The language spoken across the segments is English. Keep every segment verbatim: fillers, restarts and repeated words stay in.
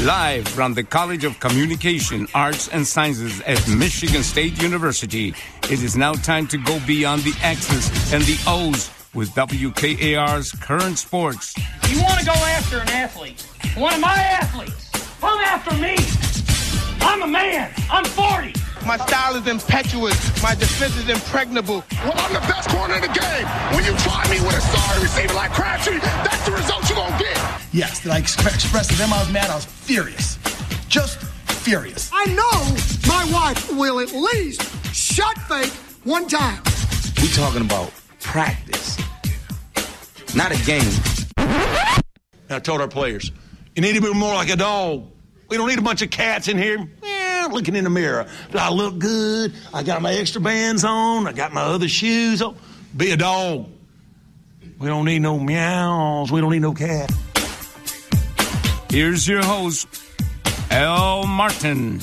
Live from the College of Communication, Arts, and Sciences at Michigan State University, it is now time to go beyond the X's and the O's with W K A R's Current Sports. You want to go after an athlete, one of my athletes, come after me. I'm a man. I'm forty. My style is impetuous. My defense is impregnable. Well, I'm the best corner in the game. When you try me with a sorry receiver like Crabtree, that's the result you're going to get. Yes, did I express to them I was mad? I was furious. Just furious. I know my wife will at least shut fake one time. We talking about practice, not a game. I told our players, you need to be more like a dog. We don't need a bunch of cats in here. Yeah, looking in the mirror. Do I look good? I got my extra bands on. I got my other shoes on. Be a dog. We don't need no meows. We don't need no cat. Here's your host, Al Martin.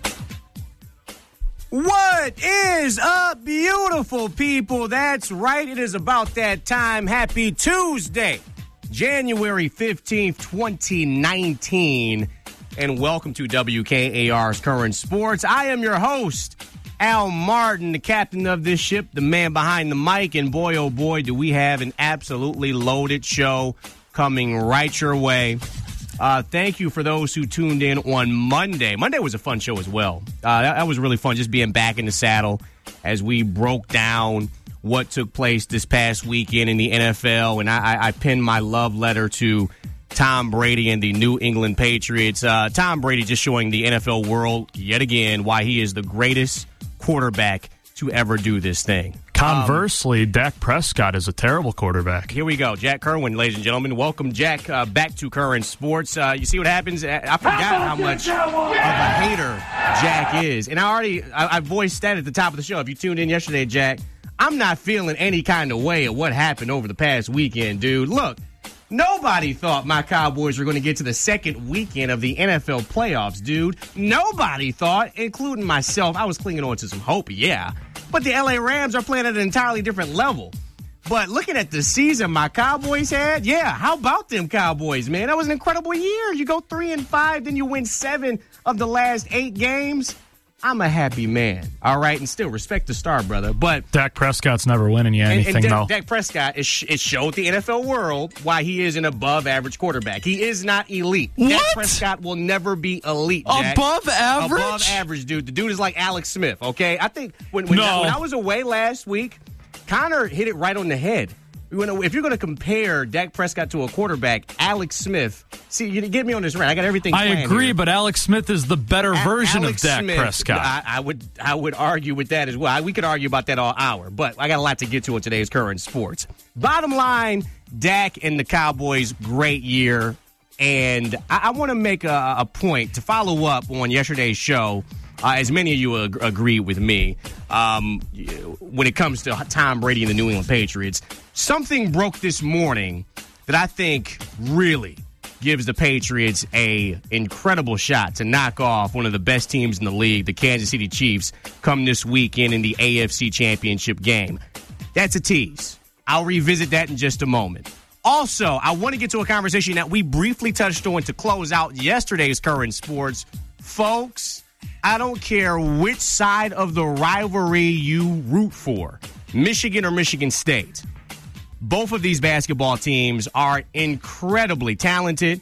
What is up, beautiful people? That's right. It is about that time. Happy Tuesday, January fifteenth, twenty nineteen. And welcome to W K A R's Current Sports. I am your host, Al Martin, the captain of this ship, the man behind the mic. And boy, oh boy, do we have an absolutely loaded show coming right your way. Uh, thank you for those who tuned in on Monday. Monday was a fun show as well. Uh, that, that was really fun, just being back in the saddle as we broke down what took place this past weekend in the N F L. And I, I, I pinned my love letter to Tom Brady and the New England Patriots. Uh, Tom Brady just showing the N F L world yet again why he is the greatest quarterback to ever do this thing. Conversely, um, Dak Prescott is a terrible quarterback. Here we go. Jack Kerwin, ladies and gentlemen. Welcome, Jack, uh, back to Current Sports. Uh, you see what happens? I forgot how much of a hater Jack is. And I already I, I voiced that at the top of the show. If you tuned in yesterday, Jack, I'm not feeling any kind of way of what happened over the past weekend, dude. Look, nobody thought my Cowboys were going to get to the second weekend of the N F L playoffs, dude. Nobody thought, including myself. I was clinging on to some hope, yeah. But the L A Rams are playing at an entirely different level. But looking at the season my Cowboys had, yeah, how about them Cowboys, man? That was an incredible year. You go three and five, then you win seven of the last eight games. I'm a happy man, all right? And still respect the star, brother. But Dak Prescott's never winning you anything, and, and though. Dak Prescott, is, it showed the N F L world why he is an above-average quarterback. He is not elite. What? Dak Prescott will never be elite, Jack. Above average? Above average, dude. The dude is like Alex Smith, okay? I think when, when, no. I, when I was away last week, Connor hit it right on the head. If you're going to compare Dak Prescott to a quarterback, Alex Smith, see, you get me on this rant. I got everything I planned agree, here. but Alex Smith is the better A- version Alex of Dak Smith, Prescott. I, I would I would argue with that as well. I, we could argue about that all hour, but I got a lot to get to in today's Current Sports. Bottom line, Dak and the Cowboys, great year. And I, I want to make a, a point to follow up on yesterday's show. Uh, as many of you ag- agree with me, um, when it comes to Tom Brady and the New England Patriots, something broke this morning that I think really gives the Patriots a incredible shot to knock off one of the best teams in the league, the Kansas City Chiefs, come this weekend in the A F C Championship game. That's a tease. I'll revisit that in just a moment. Also, I want to get to a conversation that we briefly touched on to close out yesterday's Current Sports. Folks, I don't care which side of the rivalry you root for, Michigan or Michigan State. Both of these basketball teams are incredibly talented,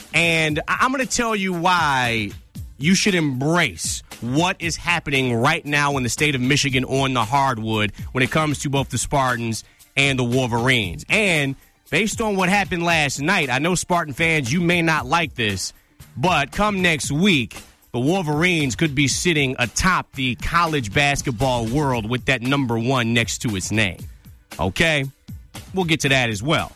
and I'm going to tell you why you should embrace what is happening right now in the state of Michigan on the hardwood when it comes to both the Spartans and the Wolverines. And based on what happened last night, I know Spartan fans, you may not like this, but come next week, the Wolverines could be sitting atop the college basketball world with that number one next to its name. Okay? We'll get to that as well.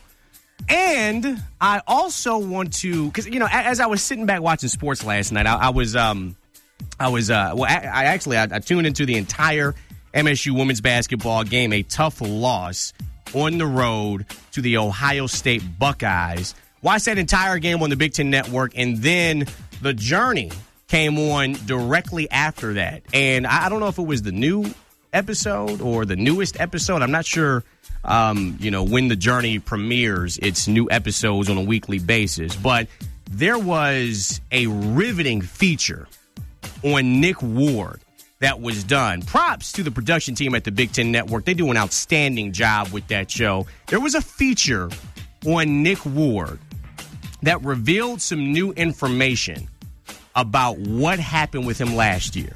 And I also want to, because, you know, as I was sitting back watching sports last night, I, I was, um, I was, uh, well, I, I actually, I, I tuned into the entire M S U women's basketball game, a tough loss on the road to the Ohio State Buckeyes. Watched that entire game on the Big Ten Network, and then the Journey came on directly after that. And I, I don't know if it was the new episode or the newest episode. I'm not sure, um, you know, when the Journey premieres its new episodes on a weekly basis. But there was a riveting feature on Nick Ward that was done. Props to the production team at the Big Ten Network. They do an outstanding job with that show. There was a feature on Nick Ward that revealed some new information about what happened with him last year.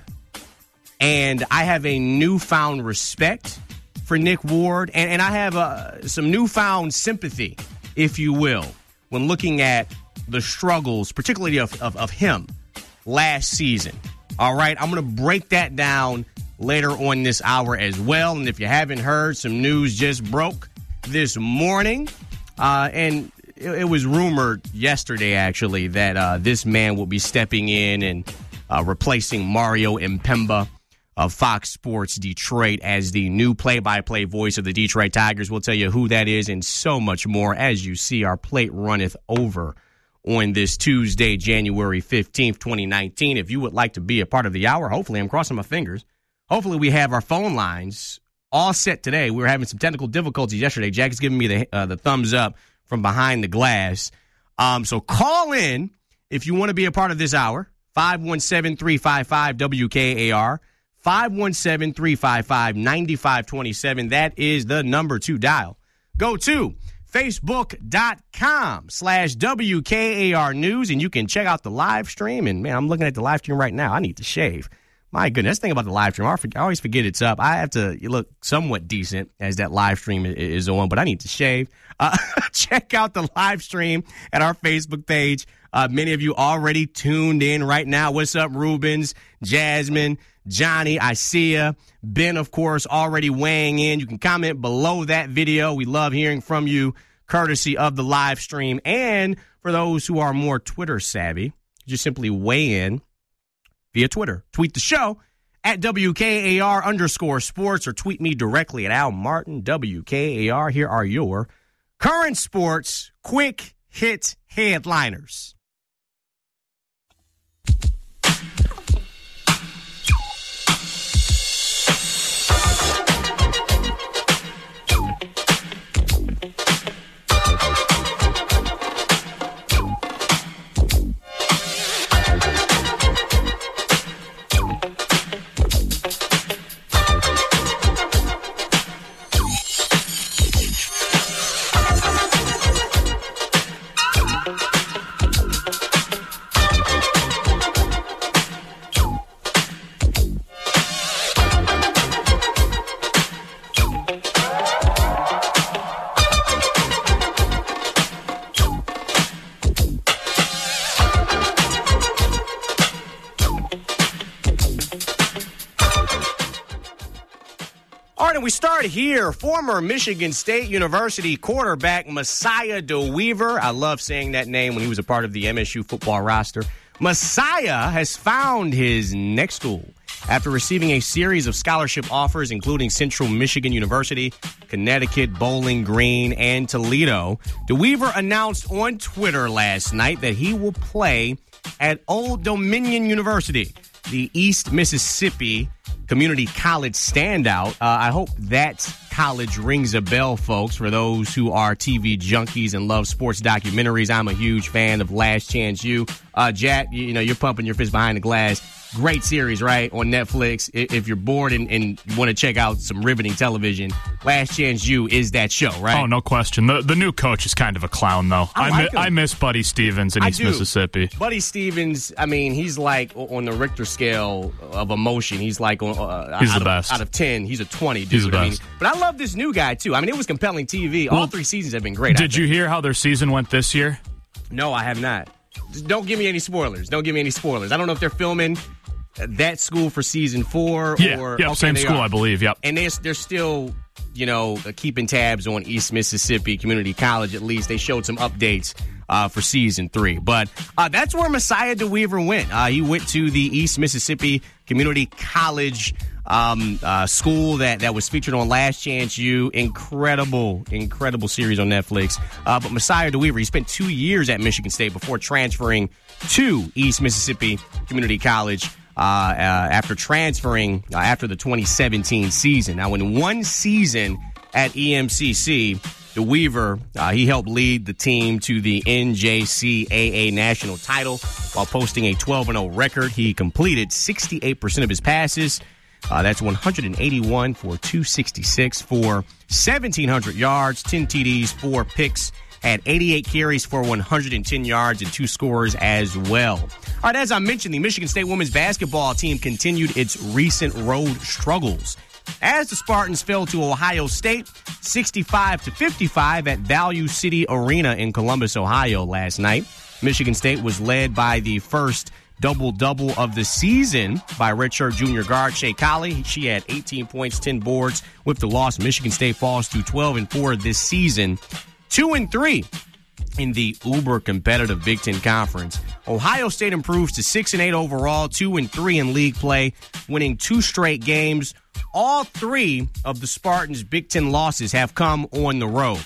And I have a newfound respect for Nick Ward, and, and I have uh, some newfound sympathy, if you will, when looking at the struggles, particularly of, of, of him last season. All right, I'm going to break that down later on this hour as well. And if you haven't heard, some news just broke this morning. Uh, and it, it was rumored yesterday, actually, that uh, this man will be stepping in and uh, replacing Mario Impemba of Fox Sports Detroit as the new play-by-play voice of the Detroit Tigers. We'll tell you who that is and so much more. As you see, our plate runneth over on this Tuesday, January fifteenth, twenty nineteen. If you would like to be a part of the hour, hopefully, I'm crossing my fingers, hopefully we have our phone lines all set today. We were having some technical difficulties yesterday. Jack is giving me the uh, the thumbs up from behind the glass. Um, so call in if you want to be a part of this hour, five one seven, three five five, W K A R, five one seven, three five five, nine five two seven. That is the number to dial. Go to Facebook.com slash WKAR News, and you can check out the live stream. And, man, I'm looking at the live stream right now. I need to shave. My goodness, that's the thing about the live stream. I always forget it's up. I have to look somewhat decent as that live stream is on, but I need to shave. Uh, check out the live stream at our Facebook page. Uh, many of you already tuned in right now. What's up, Rubens, Jasmine, Johnny, I see ya. Ben, of course, already weighing in. You can comment below that video. We love hearing from you, courtesy of the live stream. And for those who are more Twitter savvy, just simply weigh in via Twitter. Tweet the show at W K A R underscore sports, or tweet me directly at Al Martin, W K A R. Here are your current sports quick hit headliners. We start here. Former Michigan State University quarterback Messiah DeWeaver. I love saying that name when he was a part of the M S U football roster. Messiah has found his next school after receiving a series of scholarship offers, including Central Michigan University, Connecticut, Bowling Green, and Toledo. DeWeaver announced on Twitter last night that he will play at Old Dominion University, the East Mississippi Community College standout. Uh, I hope that college rings a bell, folks, for those who are T V junkies and love sports documentaries. I'm a huge fan of Last Chance U. Uh, Jack, you, you know, you're pumping your fist behind the glass. Great series, right, on Netflix. If you're bored and, and want to check out some riveting television, Last Chance U is that show, right? Oh, no question. The the new coach is kind of a clown, though. I, I, like mi- I miss Buddy Stevens in I East do. Mississippi. Buddy Stevens, I mean, he's like on the Richter scale of emotion. He's like on, uh, he's out, the best. Of, out of ten. He's a twenty, dude. He's the best. I mean, but I love this new guy, too. I mean, it was compelling T V. All well, three seasons have been great. Did you hear how their season went this year? No, I have not. Just don't give me any spoilers. Don't give me any spoilers. I don't know if they're filming that school for season four. Yeah, or yep, okay, same school, are. I believe, yep. And they're, they're still, you know, keeping tabs on East Mississippi Community College, at least. They showed some updates uh, for season three. But uh, that's where Messiah DeWeaver went. Uh, he went to the East Mississippi Community College um, uh, school that, that was featured on Last Chance U. Incredible, incredible series on Netflix. Uh, but Messiah DeWeaver, he spent two years at Michigan State before transferring to East Mississippi Community College. Uh, uh, after transferring uh, after the twenty seventeen season. Now, in one season at E M C C, DeWeaver, uh, he helped lead the team to the N J C A A national title while posting a twelve and oh record. He completed sixty-eight percent of his passes. Uh, that's one hundred eighty-one for two sixty-six for seventeen hundred yards, ten T Ds, four picks, had eighty-eight carries for one hundred ten yards and two scores as well. All right, as I mentioned, the Michigan State women's basketball team continued its recent road struggles as the Spartans fell to Ohio State sixty-five to fifty-five at Value City Arena in Columbus, Ohio last night. Michigan State was led by the first double-double of the season by redshirt junior guard Shea Colley. She had eighteen points, ten boards. With the loss, Michigan State falls to twelve and four this season, two and three in the uber-competitive Big Ten Conference. Ohio State improves to six and eight overall, two and three in league play, winning two straight games. All three of the Spartans' Big Ten losses have come on the road.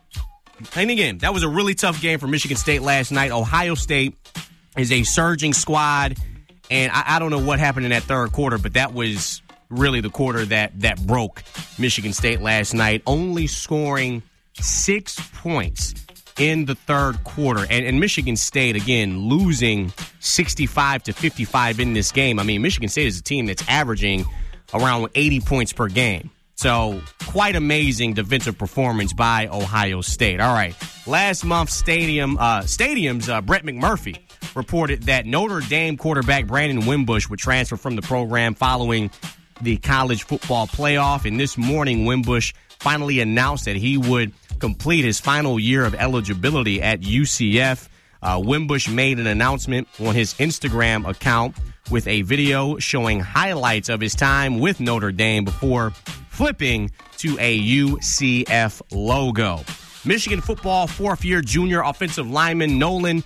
And again, that was a really tough game for Michigan State last night. Ohio State is a surging squad, and I, I don't know what happened in that third quarter, but that was really the quarter that, that broke Michigan State last night, only scoring six points in the third quarter. And, and Michigan State, again, losing sixty-five to fifty-five in this game. I mean, Michigan State is a team that's averaging around eighty points per game. So, quite amazing defensive performance by Ohio State. All right, last month, Stadium uh, Stadium's uh, Brett McMurphy reported that Notre Dame quarterback Brandon Wimbush would transfer from the program following the college football playoff. And this morning, Wimbush finally announced that he would complete his final year of eligibility at U C F. Uh, Wimbush made an announcement on his Instagram account with a video showing highlights of his time with Notre Dame before flipping to a U C F logo. Michigan football fourth-year junior offensive lineman Nolan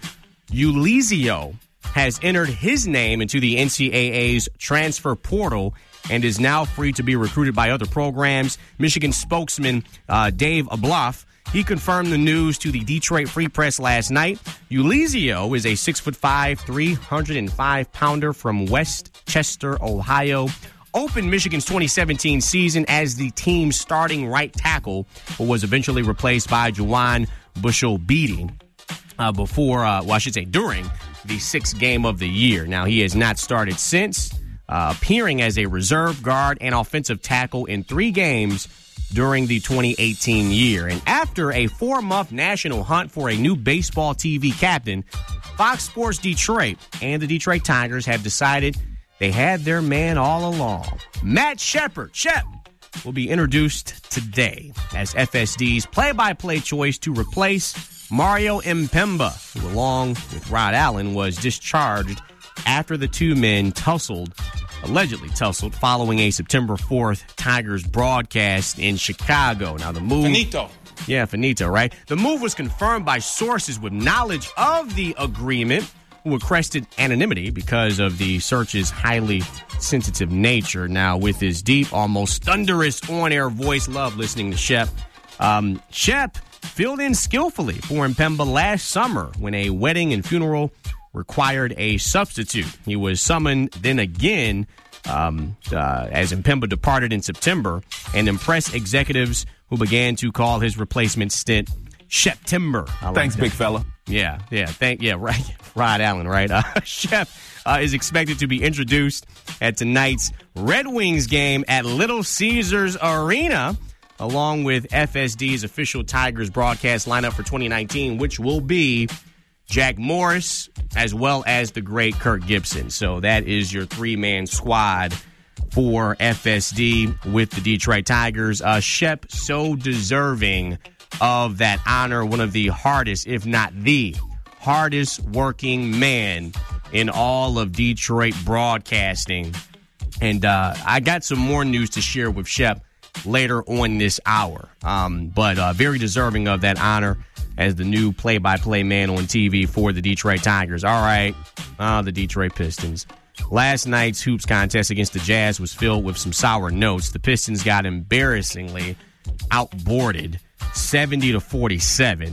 Ulizio has entered his name into the N C double A's transfer portal and is now free to be recruited by other programs. Michigan spokesman uh, Dave Abloff, he confirmed the news to the Detroit Free Press last night. Ulizio is a six foot five, three hundred five pounder from Westchester, Ohio. Opened Michigan's twenty seventeen season as the team's starting right tackle, but was eventually replaced by Juwan Bushell-Beatty uh, before, uh, well, I should say during the sixth game of the year. Now, he has not started since, uh, appearing as a reserve guard and offensive tackle in three games during the twenty eighteen year. And after a four-month national hunt for a new baseball T V captain, Fox Sports Detroit and the Detroit Tigers have decided they had their man all along. Matt Shepard, Shep, will be introduced today as F S D's play-by-play choice to replace Mario Mpemba, who, along with Rod Allen, was discharged after the two men tussled, allegedly tussled, following a September fourth Tigers broadcast in Chicago. Now, the move... Finito. Yeah, finito, right? The move was confirmed by sources with knowledge of the agreement, who requested anonymity because of the search's highly sensitive nature. Now, with his deep, almost thunderous on-air voice, love listening to Shep. Um, Shep filled in skillfully for Mpemba last summer when a wedding and funeral required a substitute. He was summoned then again um, uh, as Mpemba departed in September and impressed executives who began to call his replacement stint Shep-timber. Like Thanks, that. big fella. Yeah, yeah, thank, yeah, right. Rod Allen, right? Uh, Shep uh, is expected to be introduced at tonight's Red Wings game at Little Caesars Arena, along with F S D's official Tigers broadcast lineup for twenty nineteen, which will be Jack Morris as well as the great Kirk Gibson. So that is your three-man squad for F S D with the Detroit Tigers. Uh, Shep, so deserving of that honor, one of the hardest, if not the hardest working man in all of Detroit broadcasting. And uh, I got some more news to share with Shep later on this hour. Um, but uh, very deserving of that honor as the new play-by-play man on T V for the Detroit Tigers. All right, uh, the Detroit Pistons. Last night's hoops contest against the Jazz was filled with some sour notes. The Pistons got embarrassingly outboarded seventy to forty-seven,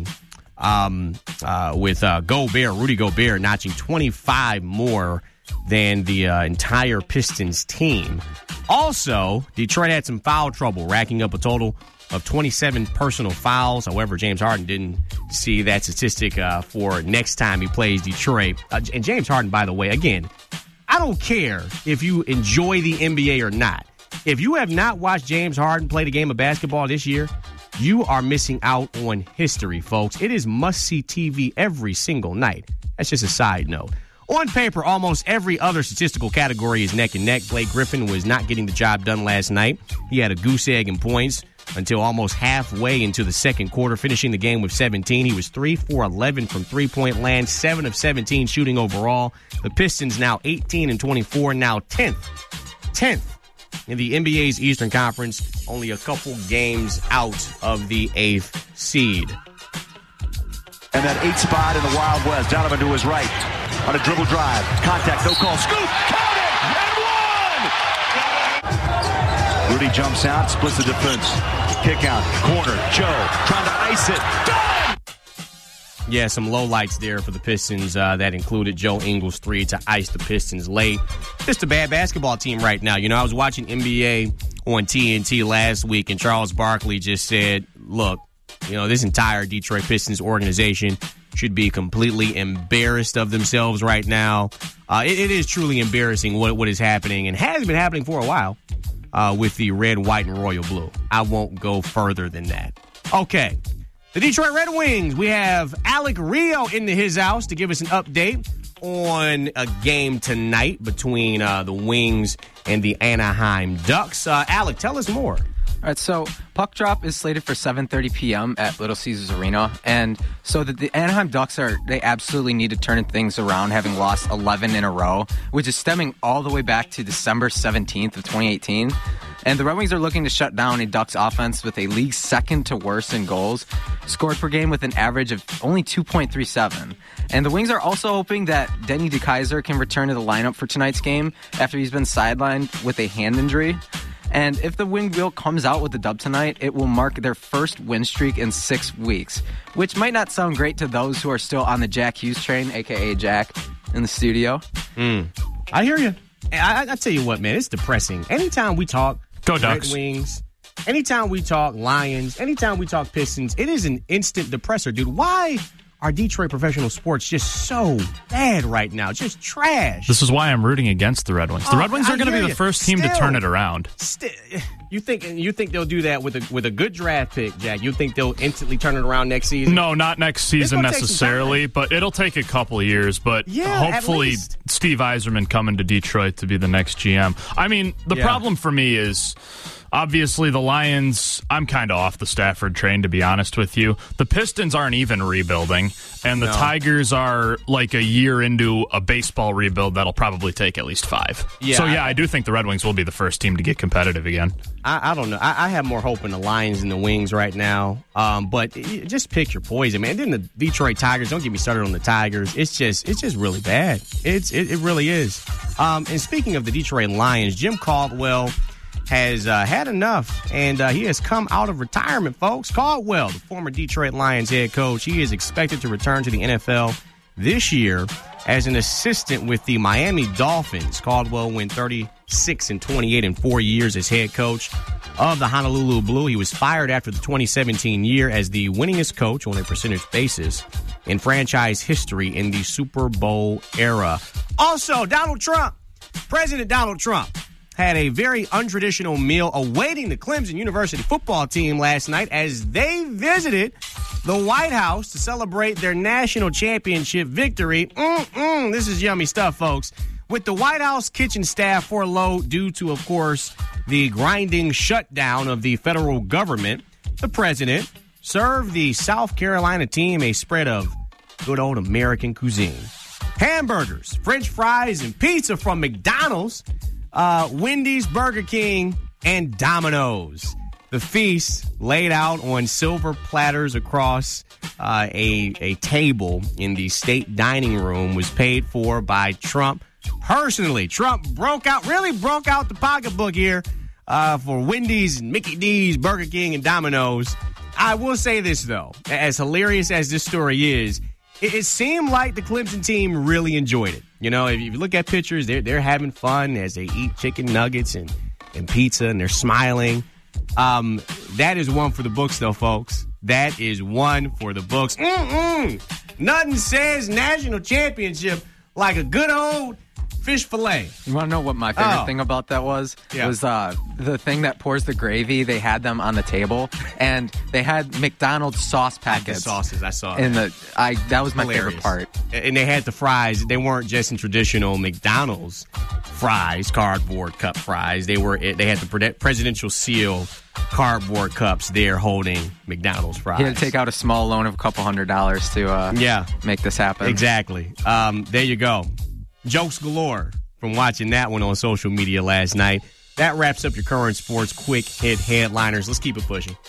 um, uh, with uh, Gobert, Rudy Gobert, notching twenty-five more than the uh, entire Pistons team. Also, Detroit had some foul trouble, racking up a total of twenty-seven personal fouls. However, James Harden didn't see that statistic uh, for next time he plays Detroit. Uh, and James Harden, by the way, again, I don't care if you enjoy the N B A or not. If you have not watched James Harden play the game of basketball this year, you are missing out on history, folks. It is must-see T V every single night. That's just a side note. On paper, almost every other statistical category is neck and neck. Blake Griffin was not getting the job done last night. He had a goose egg in points until almost halfway into the second quarter, finishing the game with seventeen. He was three for eleven from three-point land, seven of seventeen shooting overall. The Pistons now eighteen and twenty-four, now tenth. tenth in the N B A's Eastern Conference, only a couple games out of the eighth seed. And that eighth spot in the Wild West. Donovan to his right on a dribble drive. Contact, no call. Scoop, count it, and one! Rudy jumps out, splits the defense. Kick out, corner, Joe trying to ice it. Done! Yeah, some lowlights there for the Pistons. Uh, that included Joe Ingles' three to ice the Pistons late. Just a bad basketball team right now. You know, I was watching N B A on T N T last week, and Charles Barkley just said, look, you know, this entire Detroit Pistons organization should be completely embarrassed of themselves right now. Uh, it, it is truly embarrassing what, what is happening and has been happening for a while uh, with the red, white, and royal blue. I won't go further than that. Okay. The Detroit Red Wings, we have Alec Rio into his house to give us an update on a game tonight between uh, the Wings and the Anaheim Ducks. Uh, Alec, tell us more. All right, so puck drop is slated for seven thirty p.m. at Little Caesars Arena, and so the, the Anaheim Ducks are they absolutely need to turn things around, having lost eleven in a row, which is stemming all the way back to December seventeenth of twenty eighteen. And the Red Wings are looking to shut down a Ducks offense with a league second to worst in goals, scored per game with an average of only two point three seven. And the Wings are also hoping that Denny DeKeyser can return to the lineup for tonight's game after he's been sidelined with a hand injury. And if the wing wheel comes out with the dub tonight, it will mark their first win streak in six weeks, which might not sound great to those who are still on the Jack Hughes train, a k a. Jack, in the studio. Mm. I hear you. I, I tell you what, man, it's depressing. Anytime we talk Go Ducks. Red Wings, anytime we talk Lions, anytime we talk Pistons, it is an instant depressor, dude. Why are Detroit professional sports just so bad right now? Just trash. This is why I'm rooting against the Red Wings. The Oh, Red Wings I are going to hear be the you. first team Still. to turn it around. Still, you think you think they'll do that with a with a good draft pick, Jack? You think they'll instantly turn it around next season? No, not next season gonna take some necessarily, but it'll take a couple of years. But Yeah, at hopefully least. Steve Yzerman coming to Detroit to be the next G M. I mean, the Yeah. problem for me is obviously the Lions, I'm kind of off the Stafford train, to be honest with you. The Pistons aren't even rebuilding, and the No. Tigers are like a year into a baseball rebuild that'll probably take at least five. Yeah, so, yeah, I- I do think the Red Wings will be the first team to get competitive again. I, I don't know. I, I have more hope in the Lions and the Wings right now. Um, but it, just pick your poison, man. Then the Detroit Tigers. Don't get me started on the Tigers. It's just, it's just really bad. It's, it, it really is. Um, and speaking of the Detroit Lions, Jim Caldwell has uh, had enough, and uh, he has come out of retirement, folks. Caldwell, the former Detroit Lions head coach, he is expected to return to the N F L this year as an assistant with the Miami Dolphins. Caldwell went thirty-six and twenty-eight in four years as head coach of the Honolulu Blue. He was fired after the twenty seventeen year as the winningest coach on a percentage basis in franchise history in the Super Bowl era. Also, Donald Trump, President Donald Trump, had a very untraditional meal awaiting the Clemson University football team last night as they visited the White House to celebrate their national championship victory. Mm-mm, this is yummy stuff, folks. With the White House kitchen staff furloughed due to, of course, the grinding shutdown of the federal government, the president served the South Carolina team a spread of good old American cuisine. Hamburgers, French fries, and pizza from McDonald's, Uh, Wendy's, Burger King, and Domino's. The feast laid out on silver platters across uh, a, a table in the state dining room was paid for by Trump personally. Trump broke out, really broke out the pocketbook here uh, for Wendy's, Mickey D's, Burger King, and Domino's. I will say this, though. As hilarious as this story is, it, it seemed like the Clemson team really enjoyed it. You know, if you look at pictures, they're, they're having fun as they eat chicken nuggets and, and pizza, and they're smiling. Um, that is one for the books, though, folks. That is one for the books. Mm-mm. Nothing says national championship like a good old fish fillet. You want to know what my favorite Oh. thing about that was? Yeah. It was uh, the thing that pours the gravy. They had them on the table, and they had McDonald's sauce The packets. sauces, I saw. In the, I that was my Hilarious. favorite part. And they had the fries. They weren't just in traditional McDonald's fries, cardboard cup fries. They were. They had the pre- presidential seal cardboard cups there holding McDonald's fries. He had to take out a small loan of a couple hundred dollars to uh, yeah. make this happen. Exactly. Um, there you go. Jokes galore from watching that one on social media last night. That wraps up your current sports quick hit headliners. Let's keep it pushing.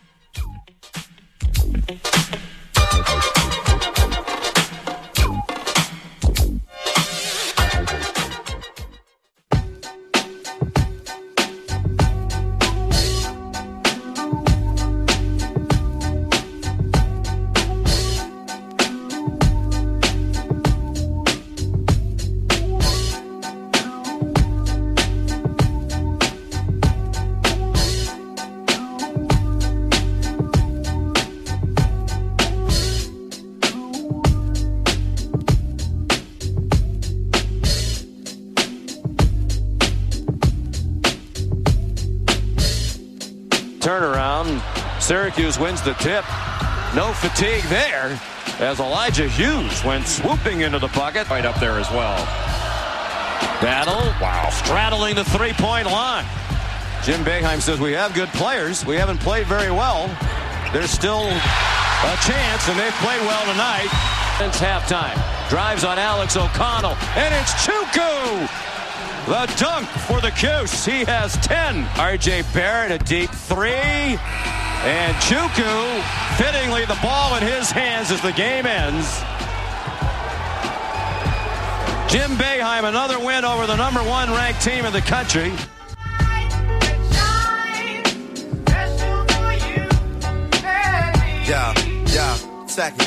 Turnaround. Syracuse wins the tip. No fatigue there as Elijah Hughes went swooping into the bucket. Right up there as well. Battle. Wow. Straddling the three-point line. Jim Boeheim says we have good players. We haven't played very well. There's still a chance, and they've played well tonight. It's halftime. Drives on Alex O'Connell, and it's Chuku! The dunk for the Cuse. He has ten. R J Barrett, a deep three. And Chuku, fittingly, the ball in his hands as the game ends. Jim Boeheim, another win over the number one ranked team in the country. Yeah, yeah, second.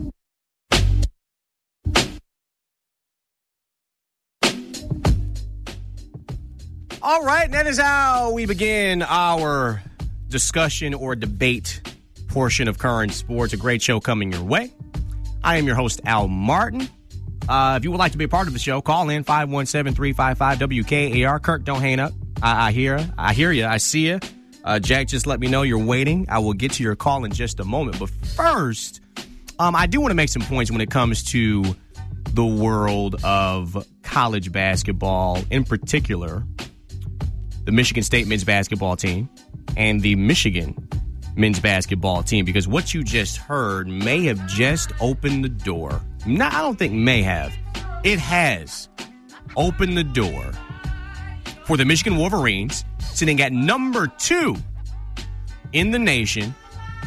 All right, that is how we begin our discussion or debate portion of current sports. A great show coming your way. I am your host, Al Martin. Uh, if you would like to be a part of the show, call in five one seven, three five five, W K A R. Kirk, don't hang up. I, I hear I hear you. I see you. Uh, Jack, just let me know you're waiting. I will get to your call in just a moment. But first, um, I do want to make some points when it comes to the world of college basketball, in particular the Michigan State men's basketball team and the Michigan men's basketball team, because what you just heard may have just opened the door. No, I don't think may have. It has opened the door for the Michigan Wolverines, sitting at number two in the nation,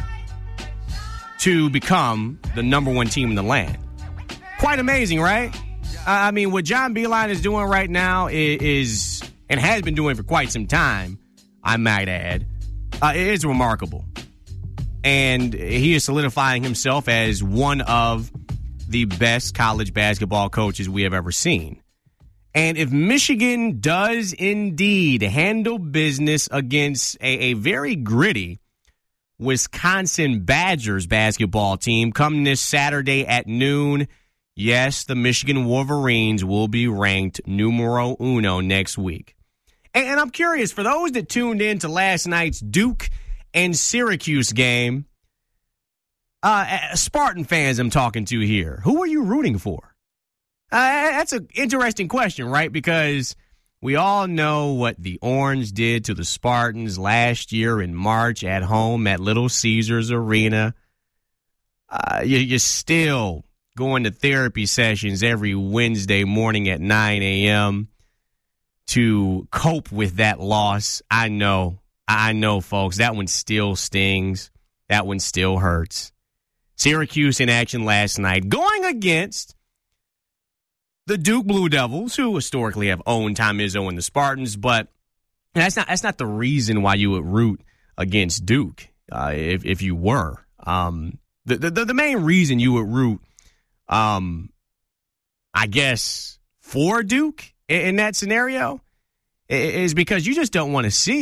to become the number one team in the land. Quite amazing, right? I mean, what John Beilein is doing right now is, is and has been doing for quite some time, I might add, uh, it is remarkable. And he is solidifying himself as one of the best college basketball coaches we have ever seen. And if Michigan does indeed handle business against a, a very gritty Wisconsin Badgers basketball team come this Saturday at noon, yes, the Michigan Wolverines will be ranked numero uno next week. And, and I'm curious, for those that tuned in to last night's Duke and Syracuse game, uh, Spartan fans I'm talking to here, who are you rooting for? Uh, that's an interesting question, right? Because we all know what the Orange did to the Spartans last year in March at home at Little Caesars Arena. Uh, you, you're still going to therapy sessions every Wednesday morning at nine a.m. to cope with that loss. I know. I know, folks. That one still stings. That one still hurts. Syracuse in action last night, going against the Duke Blue Devils, who historically have owned Tom Izzo and the Spartans, but that's not that's not the reason why you would root against Duke, uh, if if you were. Um, the, the the main reason you would root, um, I guess, for Duke in, in that scenario is because you just don't want to see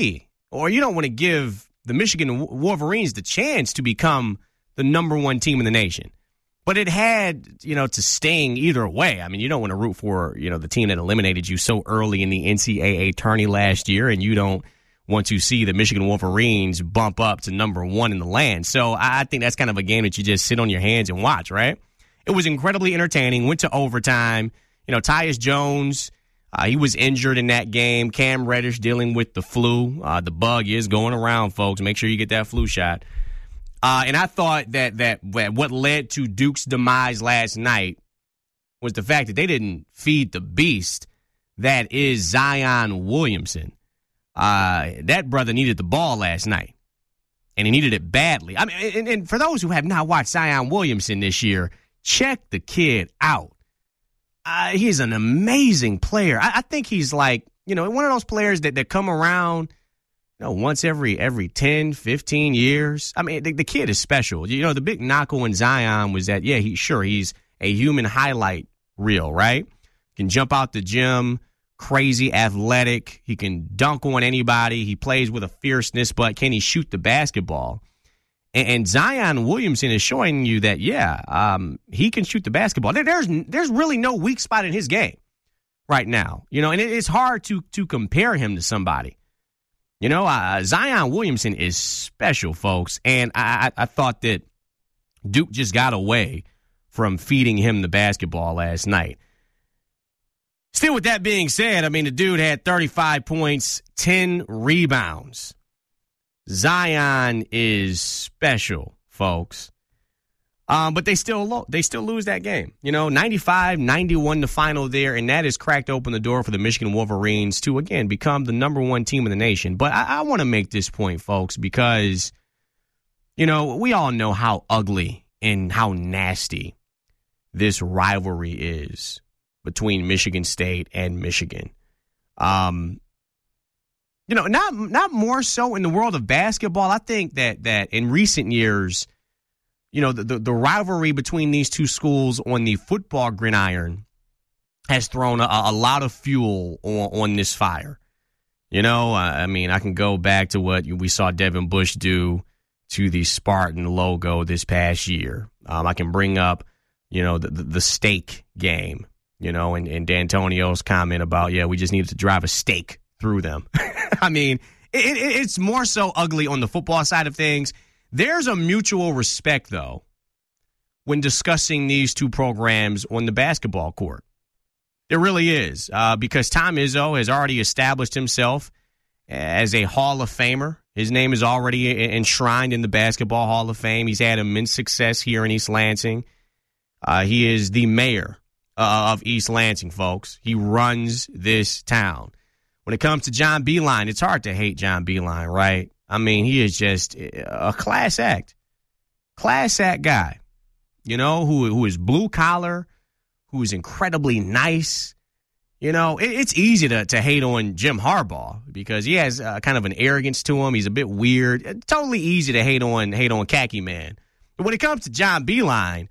or you don't want to give the Michigan Wolverines the chance to become the number one team in the nation. But it had, you know, to sting either way. I mean, you don't want to root for, you know, the team that eliminated you so early in the N C double A tourney last year, and you don't want to see the Michigan Wolverines bump up to number one in the land. So I think that's kind of a game that you just sit on your hands and watch, right? It was incredibly entertaining, went to overtime. You know, Tyus Jones, uh, he was injured in that game. Cam Reddish dealing with the flu. Uh, the bug is going around, folks. Make sure you get that flu shot. Uh, and I thought that, that that what led to Duke's demise last night was the fact that they didn't feed the beast that is Zion Williamson. Uh, that brother needed the ball last night, and he needed it badly. I mean, and, and for those who have not watched Zion Williamson this year, check the kid out. Uh, he's an amazing player. I, I think he's like, you know, one of those players that, that come around, you know, once every every ten, fifteen years. I mean, the, the kid is special. You know, the big knock on Zion was that, yeah, he sure, he's a human highlight reel, right? Can jump out the gym, crazy athletic. He can dunk on anybody. He plays with a fierceness, but can he shoot the basketball? And, and Zion Williamson is showing you that, yeah, um, he can shoot the basketball. There, there's there's really no weak spot in his game right now. You know, and it, it's hard to to compare him to somebody. You know, uh, Zion Williamson is special, folks, and I, I, I thought that Duke just got away from feeding him the basketball last night. Still, with that being said, I mean, the dude had thirty-five points, ten rebounds. Zion is special, folks. Um, but they still lo- they still lose that game. You know, ninety-five ninety-one the final there, and that has cracked open the door for the Michigan Wolverines to, again, become the number one team in the nation. But I, I want to make this point, folks, because, you know, we all know how ugly and how nasty this rivalry is between Michigan State and Michigan. Um, you know, not not more so in the world of basketball. I think that that in recent years, you know, the, the, the rivalry between these two schools on the football gridiron has thrown a, a lot of fuel on, on this fire. You know, I mean, I can go back to what we saw Devin Bush do to the Spartan logo this past year. Um, I can bring up, you know, the, the, the steak game, you know, and, and D'Antonio's comment about, yeah, we just needed to drive a stake through them. I mean, it, it, it's more so ugly on the football side of things. There's a mutual respect, though, when discussing these two programs on the basketball court. There really is, uh, because Tom Izzo has already established himself as a Hall of Famer. His name is already enshrined in the Basketball Hall of Fame. He's had immense success here in East Lansing. Uh, he is the mayor uh, of East Lansing, folks. He runs this town. When it comes to John Beilein, it's hard to hate John Beilein, right? I mean, he is just a class act. Class act guy, you know, who who is blue collar, who is incredibly nice. You know, it, it's easy to, to hate on Jim Harbaugh because he has uh, kind of an arrogance to him. He's a bit weird. It's totally easy to hate on hate on Khaki Man. But when it comes to John Beilein,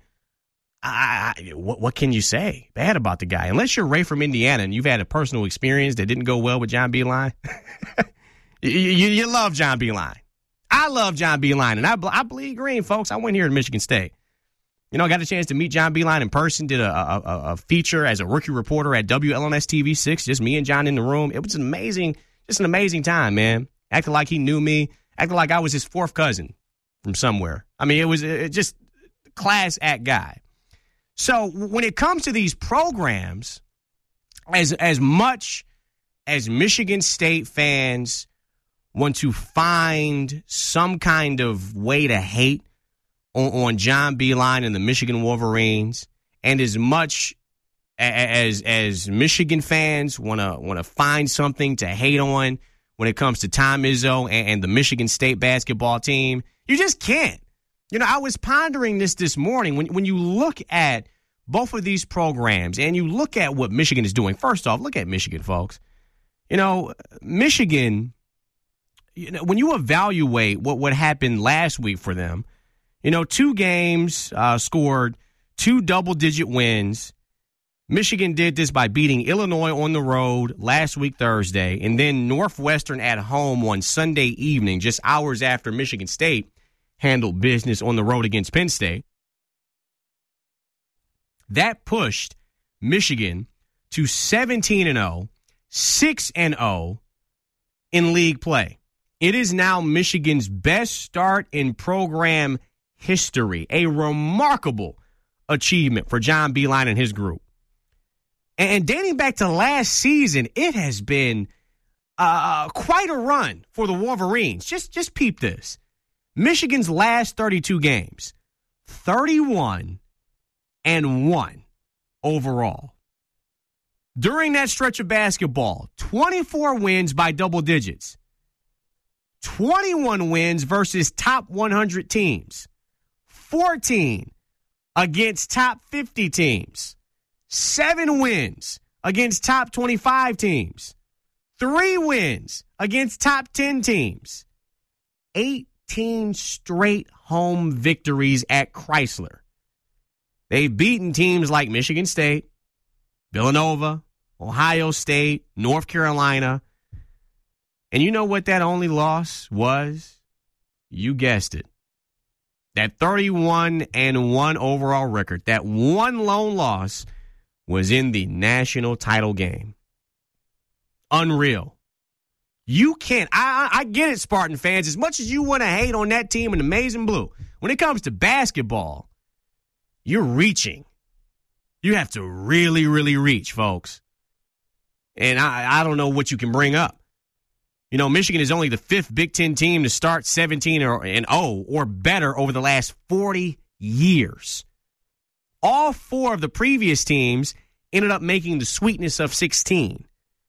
I, I, what, what can you say bad about the guy? Unless you're Ray from Indiana and you've had a personal experience that didn't go well with John Beilein. You, you, you love John Beilein. I love John Beilein, and I, I bleed green, folks. I went here to Michigan State. You know, I got a chance to meet John Beilein in person, did a, a, a feature as a rookie reporter at W L N S T V six, just me and John in the room. It was an amazing, just an amazing time, man. Acting like he knew me, acting like I was his fourth cousin from somewhere. I mean, it was it just class act guy. So when it comes to these programs, as as much as Michigan State fans want to find some kind of way to hate on, on John Beilein and the Michigan Wolverines, and as much as as Michigan fans want to want to find something to hate on when it comes to Tom Izzo and, and the Michigan State basketball team, you just can't. You know, I was pondering this this morning. When when you look at both of these programs and you look at what Michigan is doing, first off, look at Michigan, folks. You know, Michigan, you know, when you evaluate what, what happened last week for them, you know, two games uh, scored, two double-digit wins, Michigan did this by beating Illinois on the road last week Thursday, and then Northwestern at home on Sunday evening, just hours after Michigan State handled business on the road against Penn State. That pushed Michigan to seventeen and oh, six and oh in league play. It is now Michigan's best start in program history, a remarkable achievement for John Beilein and his group. And dating back to last season, it has been uh, quite a run for the Wolverines. Just, just peep this. Michigan's last thirty-two games, thirty-one and one overall. During that stretch of basketball, twenty-four wins by double digits, twenty-one wins versus top one hundred teams, fourteen against top fifty teams, seven wins against top twenty-five teams, three wins against top ten teams, eighteen straight home victories at Chrysler. They've beaten teams like Michigan State, Villanova, Ohio State, North Carolina. And you know what that only loss was? You guessed it. That thirty-one and one overall record, that one lone loss was in the national title game. Unreal. You can't, I, I get it, Spartan fans, as much as you want to hate on that team in the maize and blue, when it comes to basketball, you're reaching. You have to really, really reach, folks. And I, I don't know what you can bring up. You know, Michigan is only the fifth Big Ten team to start seventeen and oh or better over the last forty years. All four of the previous teams ended up making the sweetness of sixteen.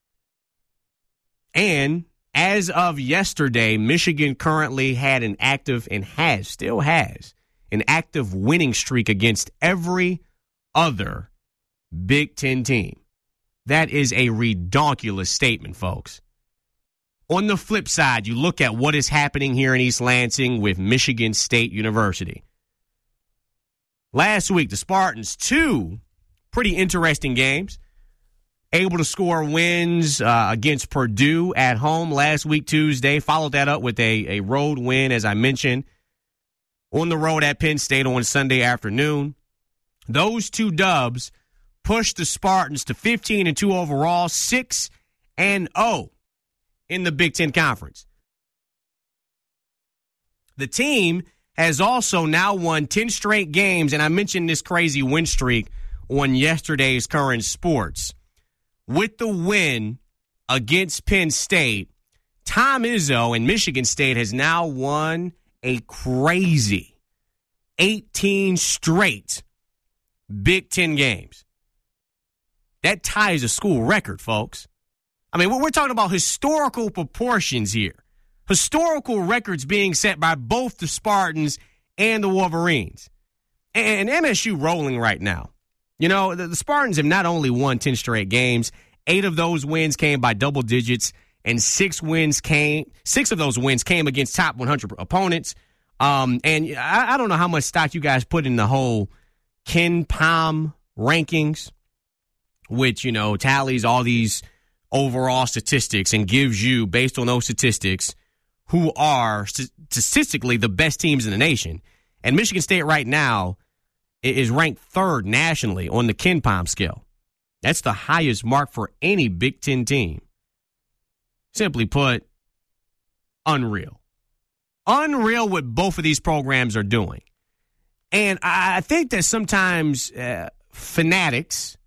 And as of yesterday, Michigan currently had an active and has, still has, an active winning streak against every other Big Ten team. That is a redonkulous statement, folks. On the flip side, you look at what is happening here in East Lansing with Michigan State University. Last week, the Spartans, two pretty interesting games. Able to score wins uh, against Purdue at home last week, Tuesday. Followed that up with a, a road win, as I mentioned, on the road at Penn State on Sunday afternoon. Those two dubs pushed the Spartans to fifteen and two overall, six and oh in the Big Ten Conference. The team has also now won ten straight games, and I mentioned this crazy win streak on yesterday's Current Sports. With the win against Penn State, Tom Izzo and Michigan State has now won a crazy eighteen straight Big Ten games. That ties a school record, folks. I mean, we're talking about historical proportions here. Historical records being set by both the Spartans and the Wolverines. And M S U rolling right now. You know, the, the Spartans have not only won ten straight games, eight of those wins came by double digits, and six wins came, six of those wins came against top one hundred opponents. Um, and I, I don't know how much stock you guys put in the whole Ken Pom rankings, which, you know, tallies all these overall statistics and gives you, based on those statistics, who are st- statistically the best teams in the nation. And Michigan State right now is ranked third nationally on the Ken Pom scale. That's the highest mark for any Big Ten team. Simply put, unreal. Unreal what both of these programs are doing. And I think that sometimes uh, fanatics,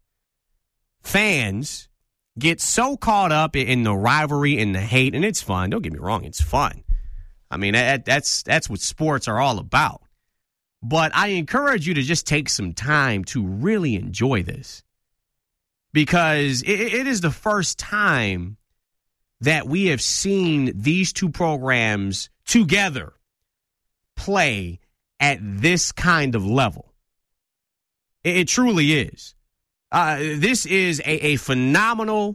fans, get so caught up in the rivalry and the hate, and it's fun. Don't get me wrong, it's fun. I mean, that, that's that's what sports are all about. But I encourage you to just take some time to really enjoy this, because it, it is the first time that we have seen these two programs together play at this kind of level. It, it truly is. Uh, this is a, a phenomenal,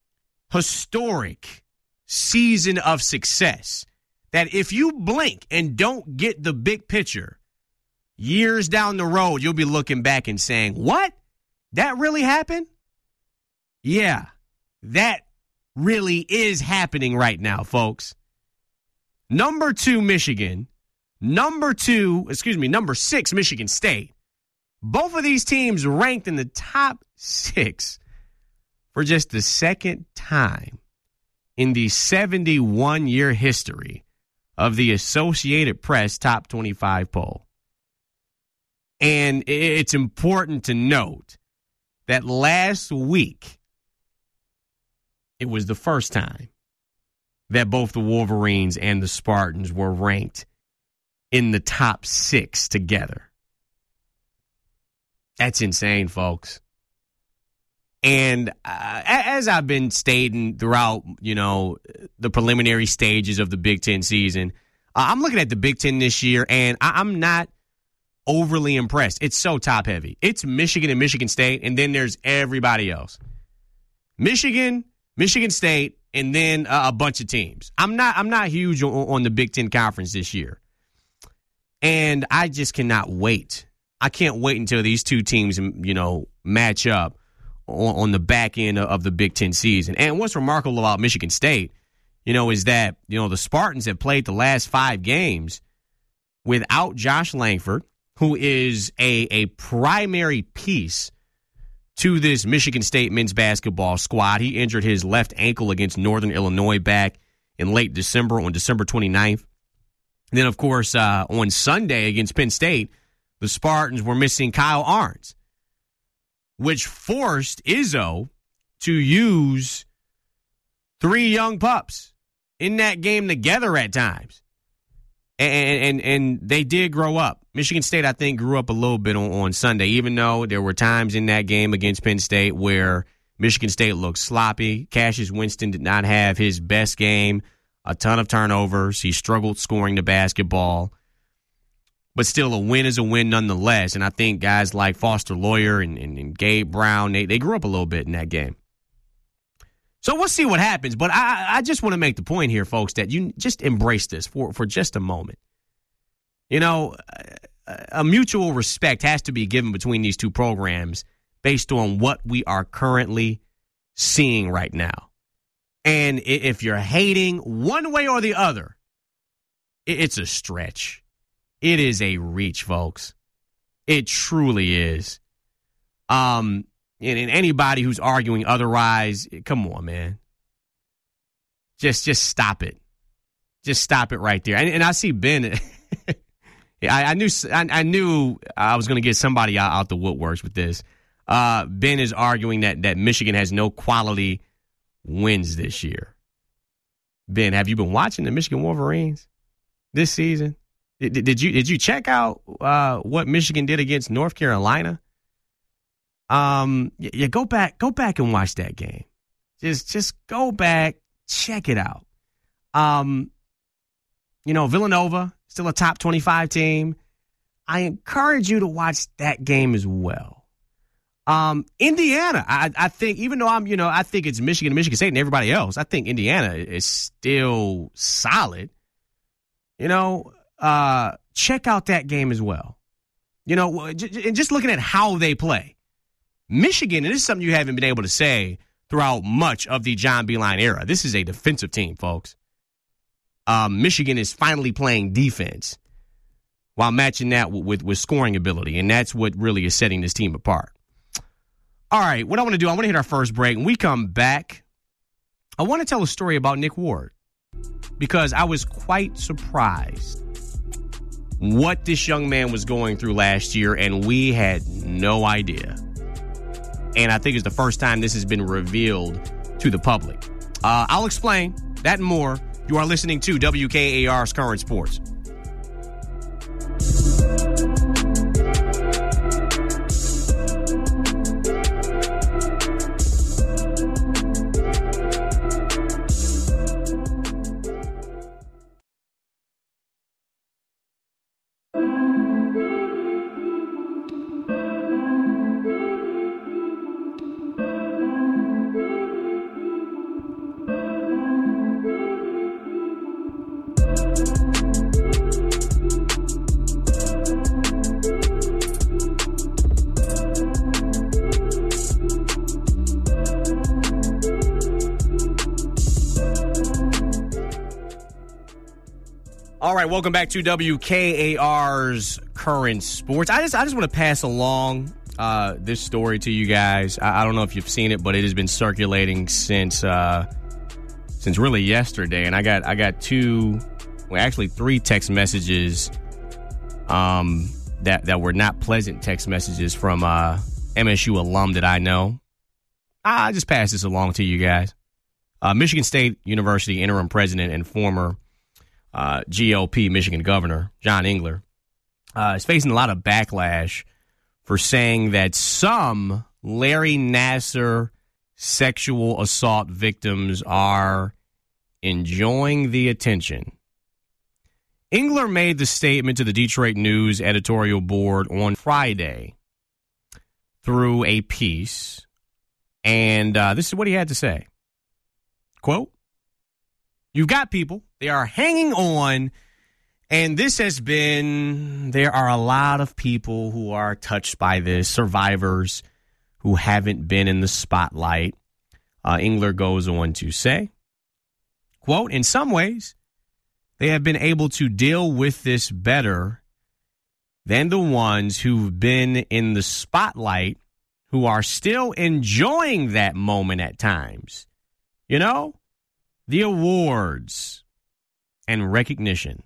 historic season of success that if you blink and don't get the big picture, years down the road, you'll be looking back and saying, what? That really happened? Yeah, that really is happening right now, folks. Number two, Michigan. Number two, excuse me, number six, Michigan State. Both of these teams ranked in the top six for just the second time in the seventy-one-year history of the Associated Press Top twenty-five poll. And it's important to note that last week, it was the first time that both the Wolverines and the Spartans were ranked in the top six together. That's insane, folks. And uh, as I've been stating throughout, you know, the preliminary stages of the Big Ten season, uh, I'm looking at the Big Ten this year, and I- I'm not overly impressed. It's so top-heavy. It's Michigan and Michigan State, and then there's everybody else. Michigan, Michigan State, and then uh, a bunch of teams. I'm not I'm not huge on, on the Big Ten Conference this year. And I just cannot wait. I can't wait until these two teams, you know, match up on, on the back end of the Big Ten season. And what's remarkable about Michigan State, you know, is that, you know, the Spartans have played the last five games without Josh Langford, who is a, a primary piece to this Michigan State men's basketball squad. He injured his left ankle against Northern Illinois back in late December on December twenty-ninth. And then, of course, uh, on Sunday against Penn State, the Spartans were missing Kyle Arns, which forced Izzo to use three young pups in that game together at times. And, and, and they did grow up. Michigan State, I think, grew up a little bit on, on Sunday, even though there were times in that game against Penn State where Michigan State looked sloppy. Cassius Winston did not have his best game. A ton of turnovers. He struggled scoring the basketball. But still, a win is a win nonetheless. And I think guys like Foster Loyer and, and, and Gabe Brown, they, they grew up a little bit in that game. So we'll see what happens. But I, I just want to make the point here, folks, that you just embrace this for, for just a moment. You know, a mutual respect has to be given between these two programs based on what we are currently seeing right now. And if you're hating one way or the other, it's a stretch. It is a reach, folks. It truly is. Um, and, and anybody who's arguing otherwise, come on, man. Just just stop it. Just stop it right there. And, and I see Ben. I, I knew I, I knew I was going to get somebody out, out the woodworks with this. Uh, Ben is arguing that that Michigan has no quality wins this year. Ben, have you been watching the Michigan Wolverines this season? Did, did you did you check out uh, what Michigan did against North Carolina? Um, yeah, go back go back and watch that game. Just just go back, check it out. Um, you know, Villanova, still a top twenty-five team. I encourage you to watch that game as well. Um, Indiana, I, I think, even though I'm, you know, I think it's Michigan and Michigan State and everybody else, I think Indiana is still solid. You know, uh, check out that game as well. You know, and just looking at how they play. Michigan, and this is something you haven't been able to say throughout much of the John Beilein era. This is a defensive team, folks. Um, Michigan is finally playing defense while matching that with, with, with scoring ability, and that's what really is setting this team apart. All right, what I want to do, I want to hit our first break. When we come back, I want to tell a story about Nick Ward because I was quite surprised what this young man was going through last year, and we had no idea. And I think it's the first time this has been revealed to the public. Uh, I'll explain that and more. You are listening to W K A R's Current Sports. All right, welcome back to W K A R's Current Sports. I just I just want to pass along uh, this story to you guys. I, I don't know if you've seen it, but it has been circulating since uh, since really yesterday. And I got I got two, well, actually three text messages um, that that were not pleasant text messages from uh, M S U alum that I know. I just pass this along to you guys. Uh, Michigan State University interim president and former Uh, G O P Michigan Governor John Engler uh, is facing a lot of backlash for saying that some Larry Nassar sexual assault victims are enjoying the attention. Engler made the statement to the Detroit News editorial board on Friday through a piece, and uh, this is what he had to say. Quote, "You've got people, they are hanging on, and this has been, there are a lot of people who are touched by this, survivors who haven't been in the spotlight." Uh, Engler goes on to say, quote, "In some ways, they have been able to deal with this better than the ones who've been in the spotlight who are still enjoying that moment at times. You know, the awards and recognition."